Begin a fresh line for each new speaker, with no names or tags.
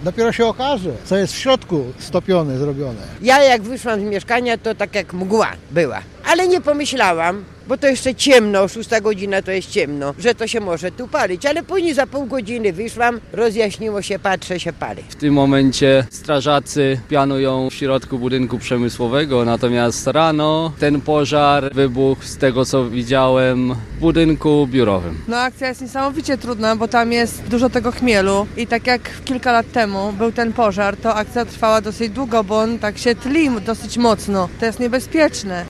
Dopiero się okaże, co jest w środku stopione, zrobione.
Ja jak wyszłam z mieszkania, to tak jak mgła była. Ale nie pomyślałam, bo to jeszcze ciemno, 6 godzina to jest ciemno, że to się może tu palić. Ale później za pół godziny wyszłam, rozjaśniło się, patrzę, się pali.
W tym momencie strażacy pianują w środku budynku przemysłowego, natomiast rano ten pożar wybuchł, z tego co widziałem, w budynku biurowym.
No akcja jest niesamowicie trudna, bo tam jest dużo tego chmielu i tak jak kilka lat temu był ten pożar, to akcja trwała dosyć długo, bo on tak się tli dosyć mocno. To jest niebezpieczne.